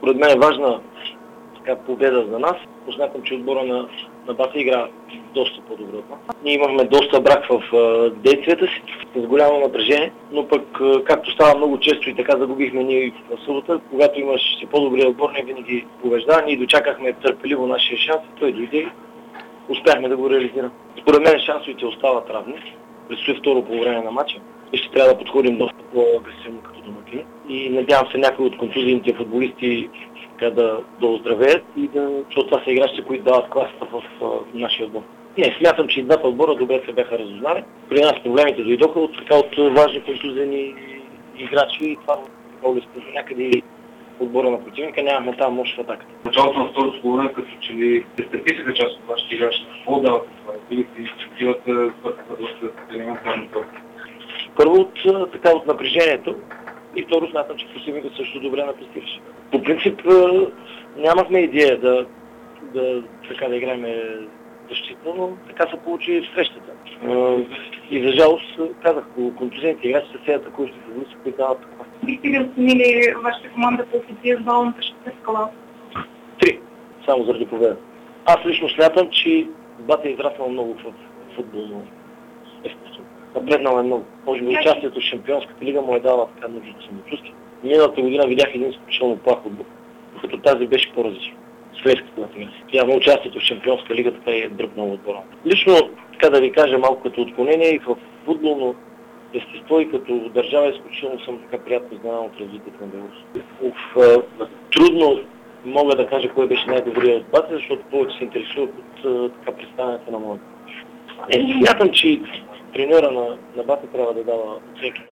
Според мен е важна победа за нас. Смятам, че отбора на Бата игра доста по-добре от нас. Ние имахме доста брак в действията си, с голямо напрежение, но пък както става много често и така загубихме ние в събота, когато имаш по-добрия отбор, не винаги побеждава. Ние дочакахме търпеливо нашия шанс, той дойде и успяхме да го реализираме. Според мен шансовете остават равни. Предстои второ по време на матча и ще трябва да подходим доста по-агресивно като домакини. И надявам се някои от контузийните футболисти да оздравеят и защото това са играчите, които дават класата в нашия отбор. Не, смятам, че и двата отбора добре се бяха разузнали. При нас проблемите дойдоха от важни контузени играчи и това обезпечи някъде и отбора на противника, нямахме там мощ в атаката. Началото на второто полувреме, като че ли стъписаха част от вашите играчи, какво давате това? Или си изчетивате доста елементарно това? Първо от напрежението и второ смятам, че противникът също добре напрестираше. По принцип нямахме идея да играем защитно, но така се получи в срещата. И за жалост, казах, контузените играчи са все атакуващи футболисти, които дават такова. Бихте ли оценили вашата команда по официалната скала? 3, само заради победа. Аз лично смятам, че Бата е израснал много в футболно естествено. Напреднал е много. Може би участието в Шампионската лига му е дала така нужното самочувствие. Миналата година видях един изключително плах отбор, като тази беше по-различна. Следската на тега. Явно участието в Шампионска лига така е дръпнало отбора. Лично, така да ви кажа, малко като отклонение и в футболно естество и като държава изключително съм така приятно знал от развитието на Беларус. Трудно мога да кажа кой беше най-добрият от Бата, защото повече се интересува от представянето на моята. Смятам, че треньора на Бата трябва да дава оценки.